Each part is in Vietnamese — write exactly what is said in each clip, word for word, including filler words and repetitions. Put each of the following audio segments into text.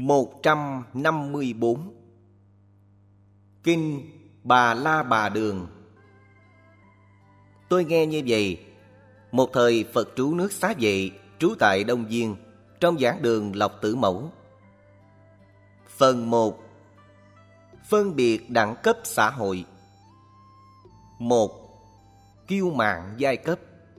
một trăm năm mươi tư. Kinh Bà La Bà Đường. Tôi nghe như vậy. Một thời Phật trú nước Xá Vệ, trú tại Đông Viên, trong giảng đường Lộc Tử Mẫu. Phần một. Phân biệt đẳng cấp xã hội. Một. Kiêu mạn giai cấp.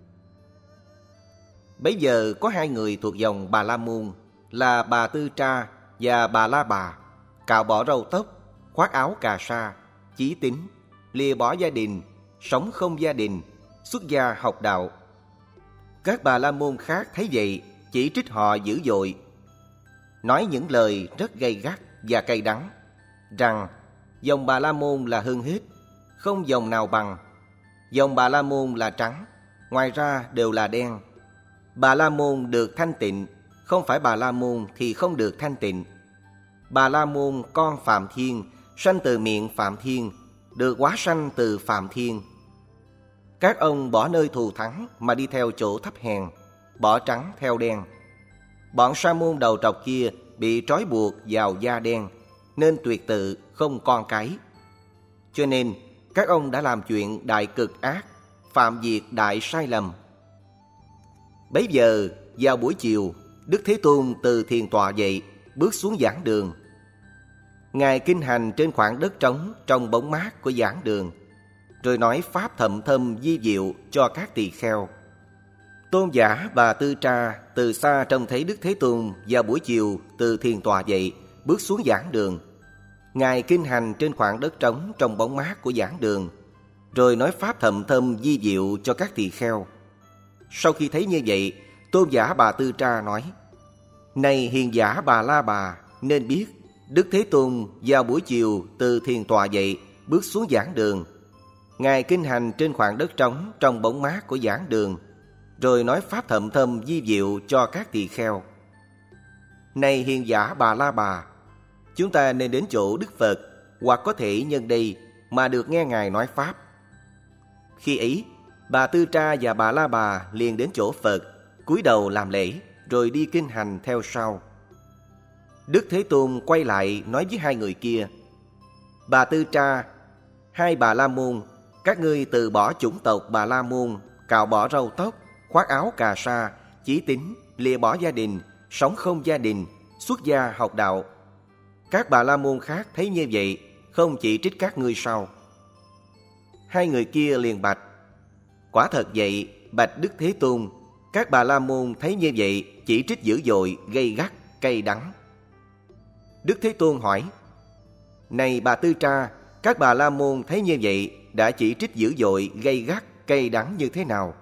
Bấy giờ có hai người thuộc dòng Bà La Môn là Bà Tư Tra và Bà La Bà, cạo bỏ râu tóc, khoác áo cà sa, chí tín, lìa bỏ gia đình, sống không gia đình, xuất gia học đạo. Các Bà La Môn khác thấy vậy chỉ trích họ dữ dội, nói những lời rất gay gắt và cay đắng, rằng dòng Bà La Môn là hơn hết, không dòng nào bằng. Dòng Bà La Môn là trắng, ngoài ra đều là đen. Bà La Môn được thanh tịnh, không phải Bà La Môn thì không được thanh tịnh. Bà La Môn con Phạm Thiên, sanh từ miệng Phạm Thiên, được hóa sanh từ Phạm Thiên. Các ông bỏ nơi thù thắng mà đi theo chỗ thấp hèn, bỏ trắng theo đen. Bọn sa môn đầu trọc kia bị trói buộc vào da đen, nên tuyệt tự không con cái. Cho nên các ông đã làm chuyện đại cực ác, phạm việc đại sai lầm. Bấy giờ vào buổi chiều, Đức Thế Tôn từ thiền tọa dậy, bước xuống giảng đường. Ngài kinh hành trên khoảng đất trống trong bóng mát của giảng đường, rồi nói pháp thậm thâm vi diệu cho các tỳ kheo. Tôn giả Bà Tư Tra từ xa trông thấy Đức Thế Tôn vào buổi chiều từ thiền tọa dậy, bước xuống giảng đường. Ngài kinh hành trên khoảng đất trống trong bóng mát của giảng đường, rồi nói pháp thậm thâm vi diệu cho các tỳ kheo. Sau khi thấy như vậy, Tôn giả Bà Tư Tra nói: Này hiền giả Bà La Bà, nên biết Đức Thế Tôn vào buổi chiều từ thiền tọa dậy, bước xuống giảng đường. Ngài kinh hành trên khoảng đất trống trong bóng mát của giảng đường, rồi nói pháp thậm thâm vi diệu cho các tỳ kheo. Này hiền giả Bà La Bà, chúng ta nên đến chỗ Đức Phật, hoặc có thể nhân đây mà được nghe Ngài nói pháp. Khi ấy, Bà Tư Tra và Bà La Bà liền đến chỗ Phật, cúi đầu làm lễ, rồi đi kinh hành theo sau. Đức Thế Tôn quay lại nói với hai người kia: Bà Tư Tra, hai Bà La Môn, các ngươi từ bỏ chủng tộc Bà La Môn, cạo bỏ râu tóc, khoác áo cà sa, chí tín, lìa bỏ gia đình, sống không gia đình, xuất gia học đạo. Các Bà La Môn khác thấy như vậy, không chỉ trích các ngươi sao? Hai người kia liền bạch: Quả thật vậy, bạch Đức Thế Tôn. Các Bà La Môn thấy như vậy, chỉ trích dữ dội, gay gắt, cay đắng. Đức Thế Tôn hỏi: Này Bà Tư Tra, các Bà La Môn thấy như vậy, đã chỉ trích dữ dội, gay gắt, cay đắng như thế nào?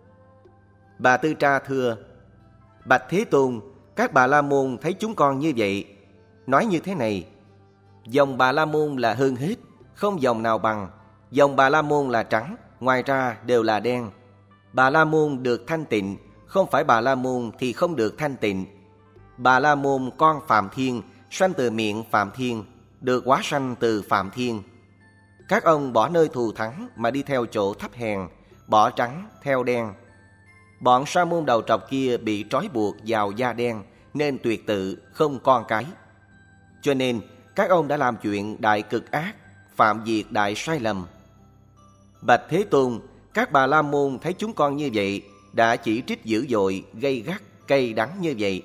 Bà Tư Tra thưa: Bạch Thế Tôn, các Bà La Môn thấy chúng con như vậy, nói như thế này: Dòng Bà La Môn là hơn hết, không dòng nào bằng. Dòng Bà La Môn là trắng, ngoài ra đều là đen. Bà La Môn được thanh tịnh, không phải Bà La Môn thì không được thanh tịnh. Bà La Môn con Phạm Thiên, sanh từ miệng Phạm Thiên, được hóa sanh từ Phạm Thiên. Các ông bỏ nơi thù thắng mà đi theo chỗ thấp hèn, bỏ trắng theo đen. Bọn sa môn đầu trọc kia bị trói buộc vào da đen, nên tuyệt tự không con cái. Cho nên các ông đã làm chuyện đại cực ác, phạm việc đại sai lầm. Bạch Thế Tôn, các Bà La Môn thấy chúng con như vậy, đã chỉ trích dữ dội, gay gắt, cay đắng như vậy.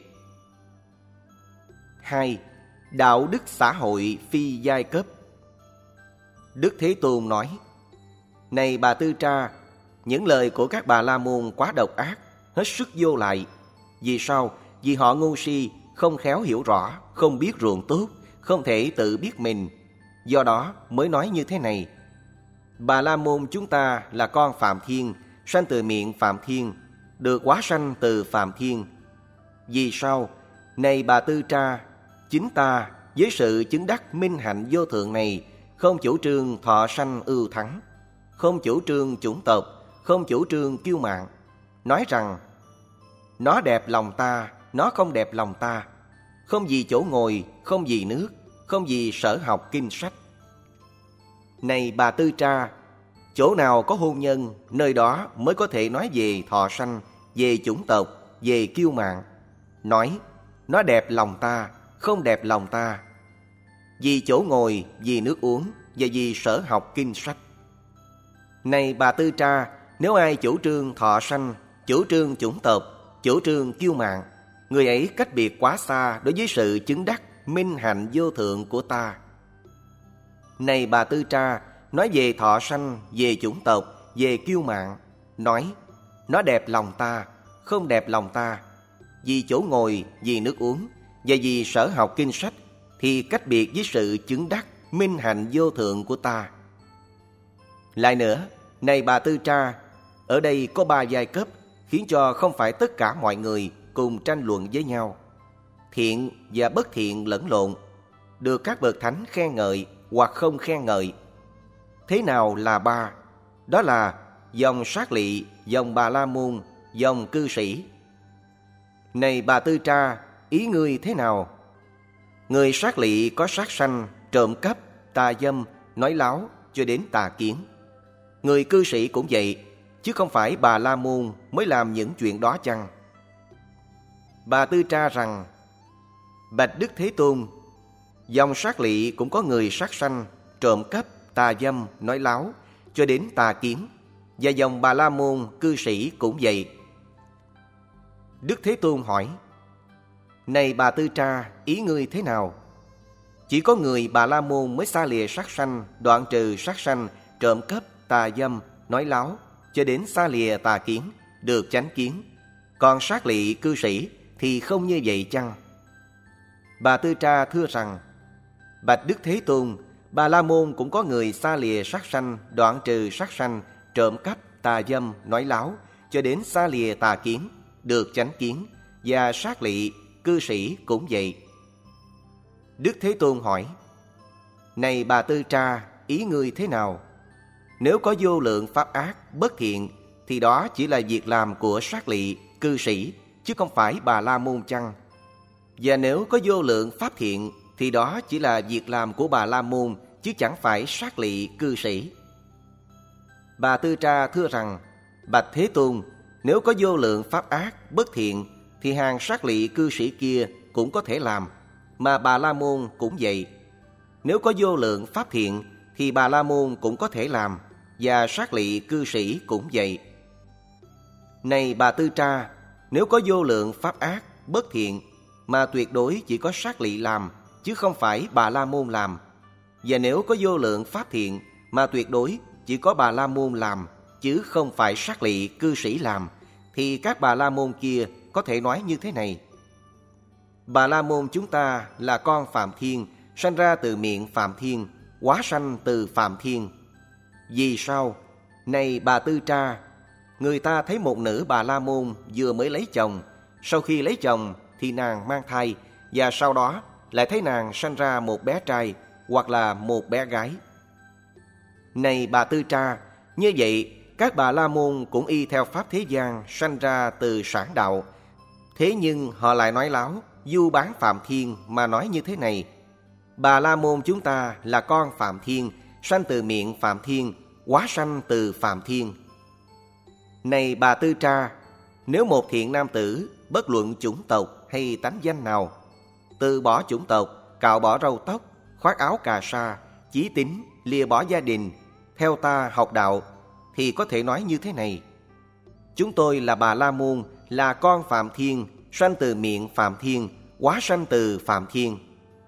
Hai. Đạo đức xã hội phi giai cấp. Đức Thế Tôn nói: Này Bà Tư Tra, những lời của các Bà La Môn quá độc ác, hết sức vô lại. Vì sao? Vì họ ngu si, không khéo hiểu rõ, không biết ruộng tốt, không thể tự biết mình. Do đó mới nói như thế này: Bà La Môn chúng ta là con Phạm Thiên, sanh từ miệng Phạm Thiên, được hóa sanh từ Phạm Thiên. Vì sao? Này Bà Tư Tra, chính ta với sự chứng đắc minh hạnh vô thượng này, không chủ trương thọ sanh ưu thắng, không chủ trương chủng tộc, không chủ trương kiêu mạn, nói rằng nó đẹp lòng ta, nó không đẹp lòng ta, không vì chỗ ngồi, không vì nước, không vì sở học kinh sách. Này Bà Tư Tra, chỗ nào có hôn nhân, nơi đó mới có thể nói về thọ sanh, về chủng tộc, về kiêu mạn. Nói nó đẹp lòng ta, không đẹp lòng ta. Vì chỗ ngồi, vì nước uống và vì sở học kinh sách. Này Bà Tư Tra, nếu ai chủ trương thọ sanh, chủ trương chủng tộc, chủ trương kiêu mạn, người ấy cách biệt quá xa đối với sự chứng đắc minh hạnh vô thượng của ta. Này Bà Tư Tra, nói về thọ sanh, về chủng tộc, về kiêu mạn, nói nó đẹp lòng ta, không đẹp lòng ta. Vì chỗ ngồi, vì nước uống và vì sở học kinh sách thì cách biệt với sự chứng đắc minh hạnh vô thượng của ta. Lại nữa, này Bà Tư Tra, ở đây có ba giai cấp khiến cho không phải tất cả mọi người cùng tranh luận với nhau. Thiện và bất thiện lẫn lộn, được các bậc thánh khen ngợi hoặc không khen ngợi. Thế nào là ba? Đó là dòng Sát Lị, dòng Bà La Môn, dòng cư sĩ. Này Bà Tư Tra, ý ngươi thế nào? Người Sát Lị có sát sanh, trộm cắp, tà dâm, nói láo cho đến tà kiến. Người cư sĩ cũng vậy, chứ không phải Bà La Môn mới làm những chuyện đó chăng? Bà Tư Tra rằng: Bạch Đức Thế Tôn, dòng Sát Lị cũng có người sát sanh, trộm cắp, tà dâm, nói láo cho đến tà kiến, và dòng Bà La Môn cư sĩ cũng vậy. Đức Thế Tôn hỏi: Này Bà Tư Tra, ý ngươi thế nào? Chỉ có người Bà La Môn mới xa lìa sát sanh, đoạn trừ sát sanh, trộm cắp, tà dâm, nói láo cho đến xa lìa tà kiến, được chánh kiến. Còn Sát Lị cư sĩ thì không như vậy chăng? Bà Tư Tra thưa rằng: Bạch Đức Thế Tôn, Bà La Môn cũng có người xa lìa sát sanh, đoạn trừ sát sanh, trộm cắp, tà dâm, nói láo cho đến xa lìa tà kiến, được chánh kiến, và Sát Lị cư sĩ cũng vậy. Đức Thế Tôn hỏi: Này Bà Tư Tra, ý ngươi thế nào? Nếu có vô lượng pháp ác, bất thiện thì đó chỉ là việc làm của Sát Lị cư sĩ, chứ không phải Bà La Môn chăng? Và nếu có vô lượng pháp thiện thì đó chỉ là việc làm của Bà La Môn, chứ chẳng phải Sát Lị cư sĩ. Bà Tư Tra thưa rằng: Bạch Thế Tôn, nếu có vô lượng pháp ác, bất thiện thì hàng Sát Lị cư sĩ kia cũng có thể làm, mà Bà La Môn cũng vậy. Nếu có vô lượng pháp thiện thì Bà La Môn cũng có thể làm, và Sát Lị cư sĩ cũng vậy. Này Bà Tư Tra, nếu có vô lượng pháp ác, bất thiện mà tuyệt đối chỉ có Sát Lị làm, chứ không phải Bà La Môn làm, và nếu có vô lượng pháp thiện mà tuyệt đối chỉ có Bà La Môn làm, chứ không phải Sát Lị cư sĩ làm, thì các Bà La Môn kia có thể nói như thế này: Bà La Môn chúng ta là con Phạm Thiên, sanh ra từ miệng Phạm Thiên, hóa sanh từ Phạm Thiên. Vì sao? Này Bà Tư Tra, người ta thấy một nữ Bà La Môn vừa mới lấy chồng, sau khi lấy chồng thì nàng mang thai, và sau đó lại thấy nàng sanh ra một bé trai hoặc là một bé gái. Này Bà Tư Tra, như vậy các Bà La Môn cũng y theo pháp thế gian sanh ra từ sản đạo. Thế nhưng họ lại nói láo, du bán Phạm Thiên mà nói như thế này: Bà La Môn chúng ta là con Phạm Thiên, sanh từ miệng Phạm Thiên, hóa sanh từ Phạm Thiên. Này Bà Tư Tra, nếu một thiện nam tử bất luận chủng tộc hay tánh danh nào, từ bỏ chủng tộc, cạo bỏ râu tóc, khoác áo cà sa, chí tín, lìa bỏ gia đình, theo ta học đạo, thì có thể nói như thế này: Chúng tôi là Bà La Môn, là con Phạm Thiên, sanh từ miệng Phạm Thiên, hóa sanh từ Phạm Thiên.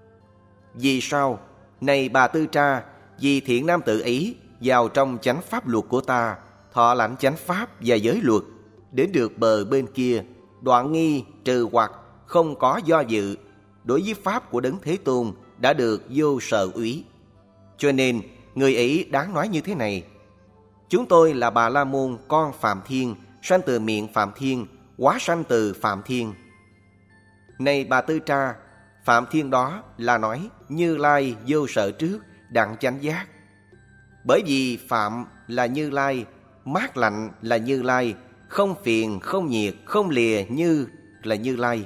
Vì sao? Này Bà Tư Tra, vì thiện nam tử ấy vào trong chánh pháp luật của ta, thọ lãnh chánh pháp và giới luật, đến được bờ bên kia, đoạn nghi, trừ hoặc, không có do dự, đối với pháp của Đấng Thế Tôn đã được vô sợ úy. Cho nên người ấy đáng nói như thế này: Chúng tôi là Bà La Môn con Phạm Thiên, sanh từ miệng Phạm Thiên, hóa sanh từ Phạm Thiên. Này Bà Tư Tra, Phạm Thiên đó là nói Như Lai vô sợ trước, đặng chánh giác. Bởi vì Phạm là Như Lai, mát lạnh là Như Lai, không phiền, không nhiệt, không lìa như là Như Lai.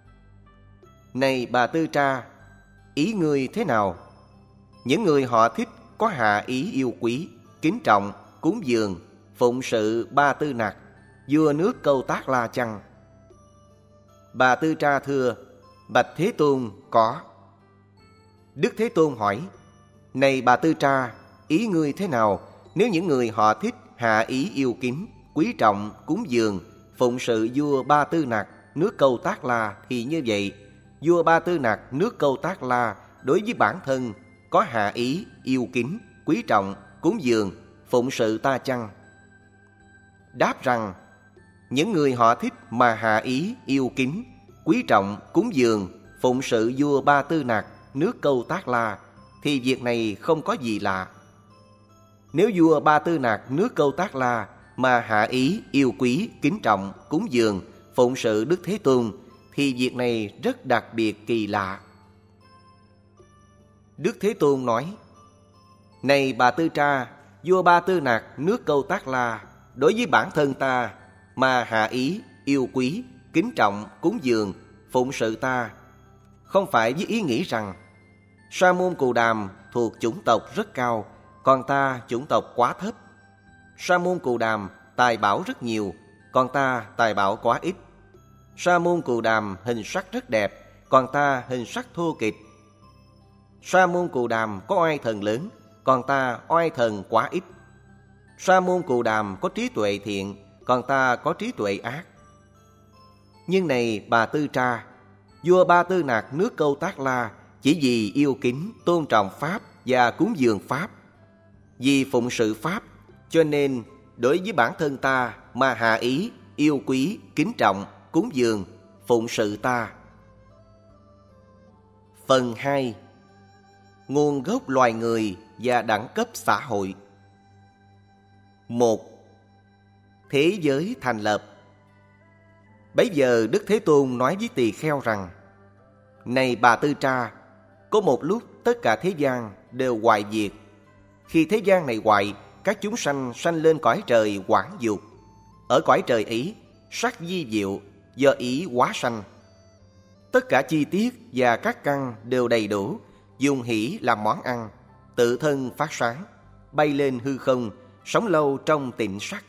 Này Bà Tư Tra, ý ngươi thế nào? Những người họ thích có hạ ý yêu quý, kính trọng, cúng dường, phụng sự Ba Tư Nặc, vua nước Câu Tác La chăng? Bà Tư Tra thưa: Bạch Thế Tôn: Có. Đức Thế Tôn hỏi: Này Bà Tư Tra, ý ngươi thế nào nếu những người họ thích hạ ý yêu kính, quý trọng, cúng dường, phụng sự vua Ba Tư Nặc, nước Câu Tác La thì như vậy, vua Ba Tư Nặc, nước Câu Tác La đối với bản thân có hạ ý, yêu kính, quý trọng, cúng dường, phụng sự ta chăng? Đáp rằng: những người họ thích mà hạ ý, yêu kính, quý trọng, cúng dường, phụng sự vua Ba Tư Nặc, nước Câu Tác La thì việc này không có gì lạ. Nếu vua Ba Tư Nặc, nước Câu Tác La mà hạ ý, yêu quý, kính trọng, cúng dường, phụng sự Đức Thế Tôn thì việc này rất đặc biệt kỳ lạ. Đức Thế Tôn nói: Này Bà Tư Tra, vua Ba Tư Nặc, nước Câu Tác La đối với bản thân ta mà hạ ý, yêu quý, kính trọng, cúng dường, phụng sự ta, không phải với ý nghĩ rằng Sa môn Cù Đàm thuộc chủng tộc rất cao, còn ta chủng tộc quá thấp. Sa môn Cù Đàm tài bảo rất nhiều, còn ta tài bảo quá ít. Sa môn Cù Đàm hình sắc rất đẹp, còn ta hình sắc thô kệch. Sa môn Cù Đàm có oai thần lớn, còn ta oai thần quá ít. Sa môn Cù Đàm có trí tuệ thiện, còn ta có trí tuệ ác. Nhưng này Bà Tư Tra, vua Ba Tư Nặc, nước Câu Tác La chỉ vì yêu kính, tôn trọng Pháp và cúng dường Pháp, vì phụng sự Pháp, cho nên đối với bản thân ta mà hạ ý, yêu quý, kính trọng, cúng dường, phụng sự ta. Phần hai. Nguồn gốc loài người và đẳng cấp xã hội. Một. Thế giới thành lập. Bấy giờ Đức Thế Tôn nói với tỳ kheo rằng: Này Bà Tư Tra, có một lúc tất cả thế gian đều hoại diệt. Khi thế gian này hoại, các chúng sanh sanh lên cõi trời quảng dục. Ở cõi trời ấy, sắc di diệu, do ý hóa sanh. Tất cả chi tiết và các căn đều đầy đủ, dùng hỷ làm món ăn, tự thân phát sáng, bay lên hư không, sống lâu trong tịnh sắc.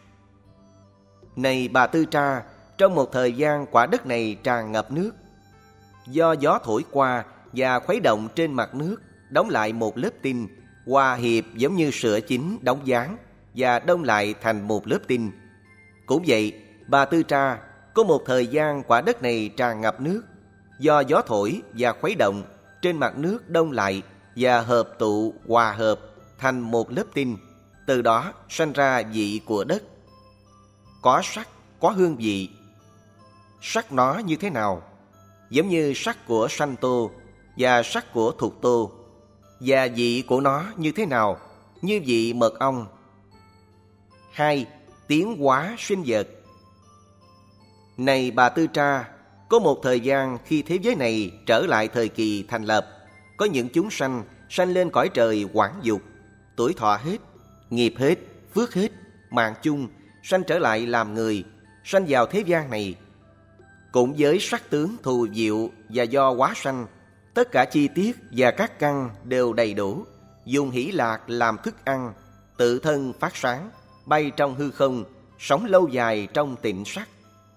Này Bà Tư Tra, trong một thời gian quả đất này tràn ngập nước. Do gió thổi qua và khuấy động trên mặt nước, đóng lại một lớp tinh, hòa hiệp giống như sữa chín đóng dáng và đông lại thành một lớp tinh. Cũng vậy, Bà Tư Tra, có một thời gian quả đất này tràn ngập nước. Do gió thổi và khuấy động, trên mặt nước đông lại và hợp tụ hòa hợp thành một lớp tinh. Từ đó sanh ra vị của đất. Có sắc, có hương vị. Sắc nó như thế nào? Giống như sắc của sanh tô và sắc của thục tô. Và vị của nó như thế nào? Như vị mật ong. Hai. Tiến hóa sinh vật. Này Bà Tư Tra, có một thời gian khi thế giới này trở lại thời kỳ thành lập, có những chúng sanh sanh lên cõi trời quảng dục, tuổi thọ hết, nghiệp hết, phước hết, mạng chung, sanh trở lại làm người, sanh vào thế gian này. Cũng với sắc tướng thù diệu và do hóa sanh, tất cả chi tiết và các căn đều đầy đủ, dùng hỷ lạc làm thức ăn, tự thân phát sáng, bay trong hư không, sống lâu dài trong tịnh sắc.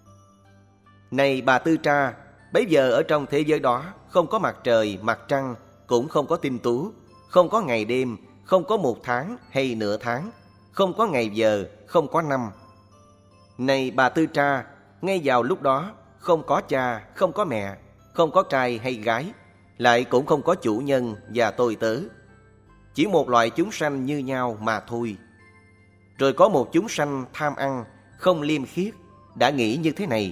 Này Bà Tư Tra, bấy giờ ở trong thế giới đó không có mặt trời, mặt trăng, cũng không có tinh tú, không có ngày đêm, không có một tháng hay nửa tháng, không có ngày giờ, không có năm. Này Bà Tư Tra, ngay vào lúc đó không có cha, không có mẹ, không có trai hay gái, lại cũng không có chủ nhân và tôi tớ. Chỉ một loại chúng sanh như nhau mà thôi. Rồi có một chúng sanh tham ăn, không liêm khiết, đã nghĩ như thế này: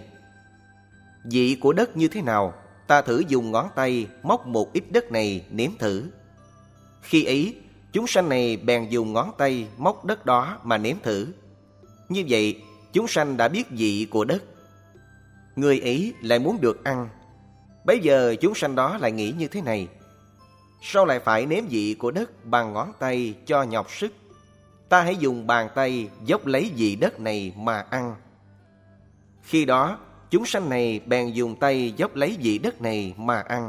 vị của đất như thế nào? Ta thử dùng ngón tay móc một ít đất này nếm thử. Khi ấy, chúng sanh này bèn dùng ngón tay móc đất đó mà nếm thử. Như vậy, chúng sanh đã biết vị của đất. Người ấy lại muốn được ăn. Bấy giờ chúng sanh đó lại nghĩ như thế này: sao lại phải nếm vị của đất bằng ngón tay cho nhọc sức? Ta hãy dùng bàn tay dốc lấy vị đất này mà ăn. Khi đó, chúng sanh này bèn dùng tay dốc lấy vị đất này mà ăn.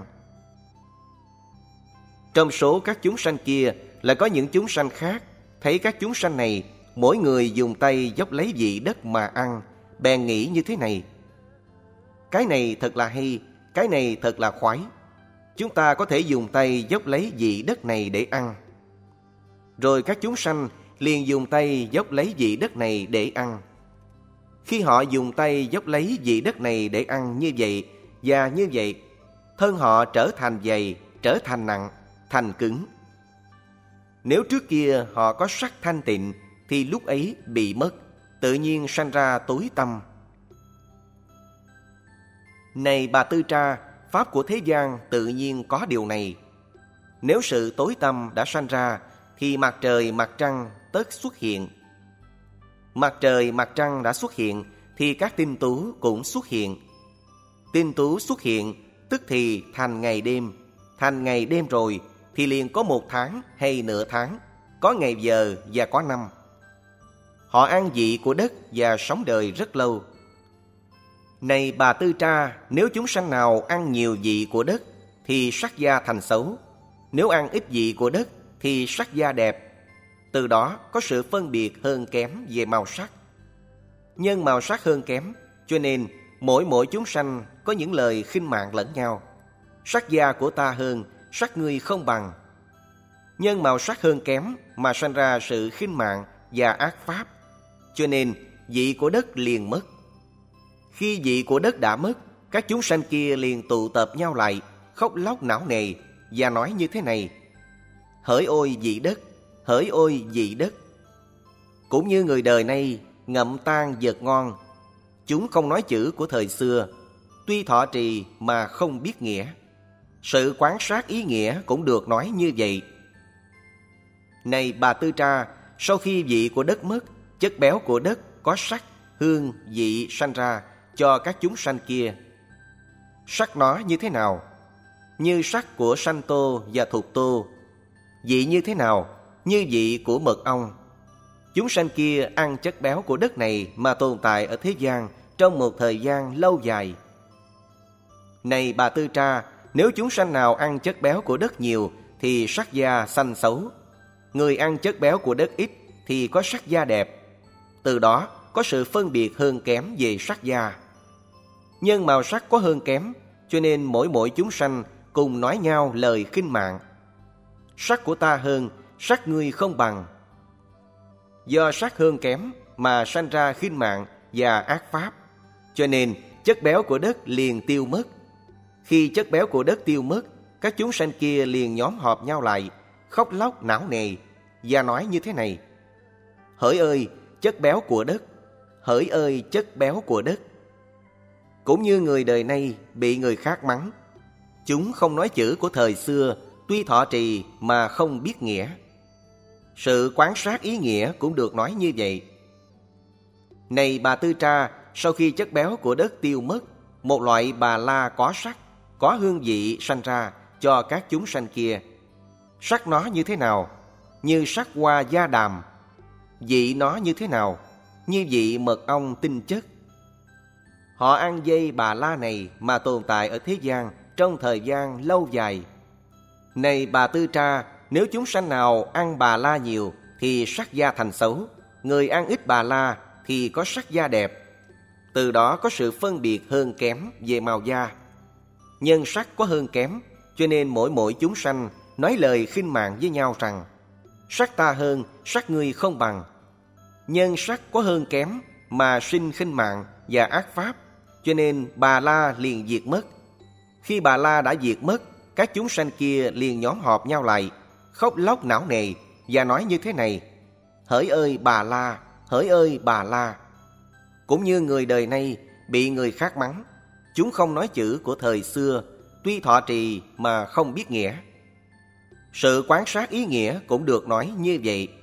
Trong số các chúng sanh kia lại có những chúng sanh khác, thấy các chúng sanh này mỗi người dùng tay dốc lấy vị đất mà ăn, bèn nghĩ như thế này: cái này thật là hay, cái này thật là khoái. Chúng ta có thể dùng tay dốc lấy vị đất này để ăn. Rồi các chúng sanh liền dùng tay dốc lấy vị đất này để ăn. Khi họ dùng tay dốc lấy vị đất này để ăn như vậy và như vậy, thân họ trở thành dày, trở thành nặng, thành cứng. Nếu trước kia họ có sắc thanh tịnh thì lúc ấy bị mất, tự nhiên sanh ra tối tăm. Này Bà Tư Tra, pháp của thế gian tự nhiên có điều này. Nếu sự tối tăm đã sanh ra thì mặt trời mặt trăng tất xuất hiện. Mặt trời mặt trăng đã xuất hiện thì các tinh tú cũng xuất hiện. Tinh tú xuất hiện tức thì thành ngày đêm. Thành ngày đêm rồi thì liền có một tháng hay nửa tháng, có ngày giờ và có năm. Họ ăn vị của đất và sống đời rất lâu. Này Bà Tư Tra, nếu chúng sanh nào ăn nhiều vị của đất thì sắc da thành xấu. Nếu ăn ít vị của đất thì sắc da đẹp. Từ đó có sự phân biệt hơn kém về màu sắc. Nhân màu sắc hơn kém, cho nên mỗi mỗi chúng sanh có những lời khinh mạng lẫn nhau. Sắc da của ta hơn, sắc ngươi không bằng. Nhân màu sắc hơn kém mà sanh ra sự khinh mạng và ác pháp, cho nên vị của đất liền mất. Khi vị của đất đã mất, các chúng sanh kia liền tụ tập nhau lại, khóc lóc não nề và nói như thế này: hỡi ôi vị đất, hỡi ôi vị đất. Cũng như người đời nay ngậm tan vật ngon, chúng không nói chữ của thời xưa, tuy thọ trì mà không biết nghĩa. Sự quán sát ý nghĩa cũng được nói như vậy. Này Bà Tư Tra, sau khi vị của đất mất, chất béo của đất có sắc, hương, vị sanh ra cho các chúng sanh kia. Sắc nó như thế nào? Như sắc của sanh tô và thục tô. Vị như thế nào? Như vị của mật ong. Chúng sanh kia ăn chất béo của đất này mà tồn tại ở thế gian trong một thời gian lâu dài. Này Bà Tư Tra, nếu chúng sanh nào ăn chất béo của đất nhiều thì sắc da xanh xấu. Người ăn chất béo của đất ít thì có sắc da đẹp. Từ đó có sự phân biệt hơn kém về sắc da. Nhân màu sắc có hơn kém, cho nên mỗi mỗi chúng sanh cùng nói nhau lời khinh mạng. Sắc của ta hơn, sắc ngươi không bằng. Do sắc hơn kém mà sanh ra khinh mạng và ác pháp, cho nên chất béo của đất liền tiêu mất. Khi chất béo của đất tiêu mất, các chúng sanh kia liền nhóm họp nhau lại, khóc lóc não nề và nói như thế này: hỡi ơi chất béo của đất, hỡi ơi chất béo của đất. Cũng như người đời nay bị người khác mắng, chúng không nói chữ của thời xưa, tuy thọ trì mà không biết nghĩa. Sự quán sát ý nghĩa cũng được nói như vậy. Này Bà Tư Tra, sau khi chất béo của đất tiêu mất, một loại bà la có sắc, có hương vị sanh ra cho các chúng sanh kia. Sắc nó như thế nào? Như sắc hoa da đàm. Vị nó như thế nào? Như vị mật ong tinh chất. Họ ăn dây bà la này mà tồn tại ở thế gian trong thời gian lâu dài. Này Bà Tư Tra, nếu chúng sanh nào ăn bà la nhiều thì sắc da thành xấu. Người ăn ít bà la thì có sắc da đẹp. Từ đó có sự phân biệt hơn kém về màu da. Nhân sắc có hơn kém, cho nên mỗi mỗi chúng sanh nói lời khinh mạng với nhau rằng: sắc ta hơn, sắc ngươi không bằng. Nhân sắc có hơn kém mà sinh khinh mạng và ác pháp, cho nên bà la liền diệt mất. Khi bà la đã diệt mất, các chúng sanh kia liền nhóm họp nhau lại, khóc lóc não nề và nói như thế này: hỡi ơi bà la, hỡi ơi bà la. Cũng như người đời nay bị người khác mắng, chúng không nói chữ của thời xưa, tuy thọ trì mà không biết nghĩa. Sự quán sát ý nghĩa cũng được nói như vậy.